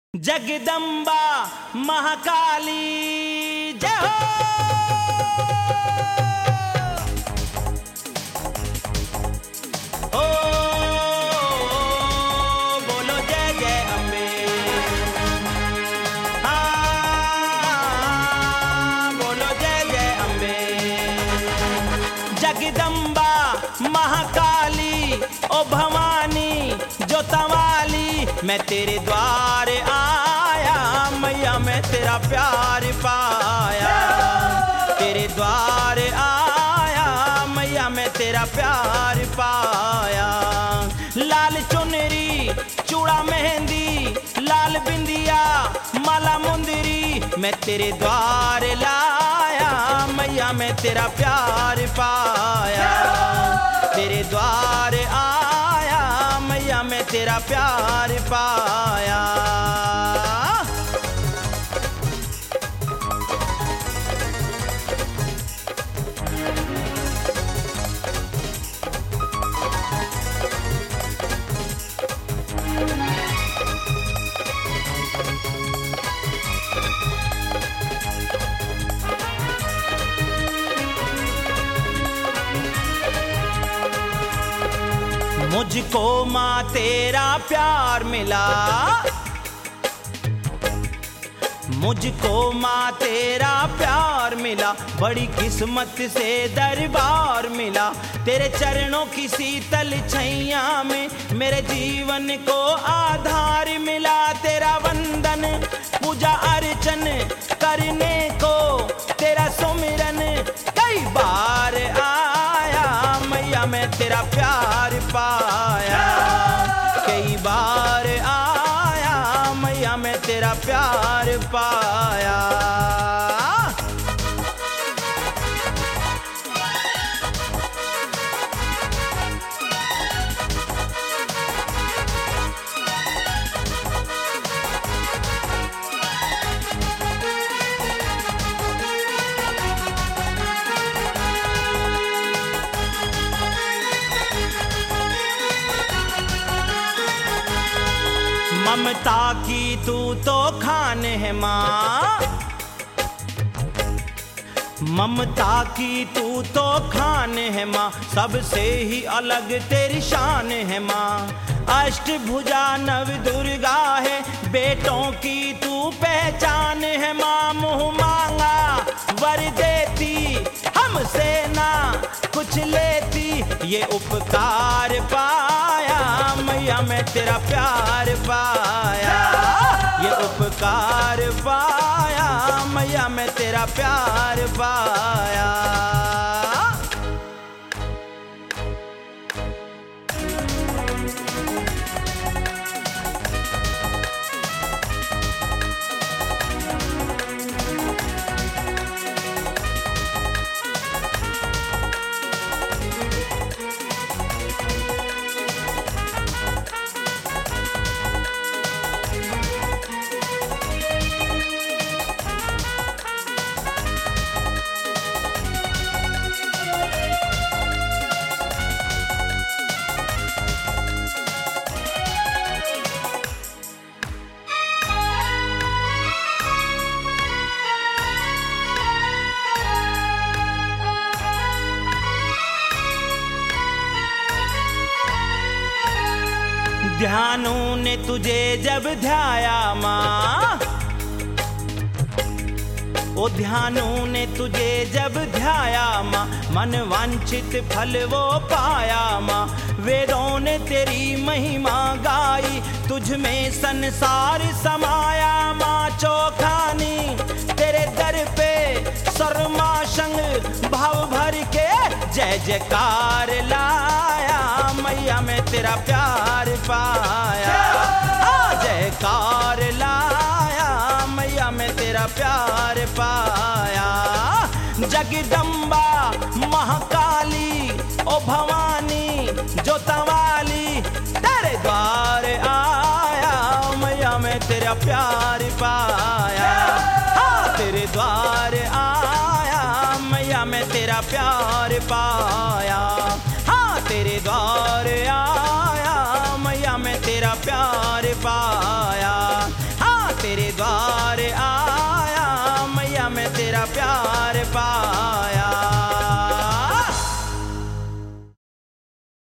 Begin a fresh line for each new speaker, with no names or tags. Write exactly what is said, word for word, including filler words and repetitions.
जगदम्बा महाकाली जय हो। ओ बोलो जय जय अम्बे। हाँ बोलो जय जय अम्बे। जगदम्बा महाकाली ओ भवानी जो तवाली, मैं तेरे द्वार आया मैया, मैं तेरा प्यार पाया। तेरे द्वार आया मैया, मैं तेरा प्यार पाया। लाल चुनरी चूड़ा मेहंदी लाल बिंदिया माला मुंदरी, मैं तेरे द्वार लाया मैया, मैं तेरा प्यार पाया। तेरे द्वार आया मैया, मैं तेरा प्यार पाया। मुझको माँ तेरा प्यार मिला, मुझको माँ तेरा प्यार मिला। बड़ी किस्मत से दरबार मिला, तेरे चरणों की शीतल छैया में मेरे जीवन को आधार मिला। तेरा वंदन पूजा अर्चन करने को तेरा सुमिरन कई बार आया मैया, मैं तेरा प्यार पाया। कई बार आया मैया, मैं तेरा प्यार पाया। ममता की तू तो खान है माँ, ममता की तू तो खान है माँ, सबसे ही अलग तेरी शान है माँ। अष्टभुजा नव दुर्गा है, बेटों की तू पहचान है माँ। मुँह मांगा वर देती हमसे ना कुछ लेती, ये उपकार पाया मैया, मैं तेरा प्यार पाया। ये उपकार पाया मैया, मैं तेरा प्यार पाया। ध्यानों ने तुझे जब ध्याया माँ, ओ ध्यानों ने तुझे जब ध्याया माँ, मन वांछित फल वो पाया माँ। वेदों ने तेरी महिमा गाई, तुझ में संसार समाया माँ। चौखानी तेरे दर पे शर्मा संग भाव भर के जय जयकार लाया मैया, मैं तेरा प्यार पाया। हाँ जयकार लाया मैया, मैं तेरा प्यार पाया। जगदम्बा महाकाली ओ भवानी जो तवाली, तेरे द्वार आया मैया, मैं तेरा प्यार पाया। हाँ तेरे द्वार आया मैया, मैं तेरा प्यार पाया। हाँ तेरे द्वार आया मैया, मैं तेरा प्यार पाया। हाँ प्यार पाया।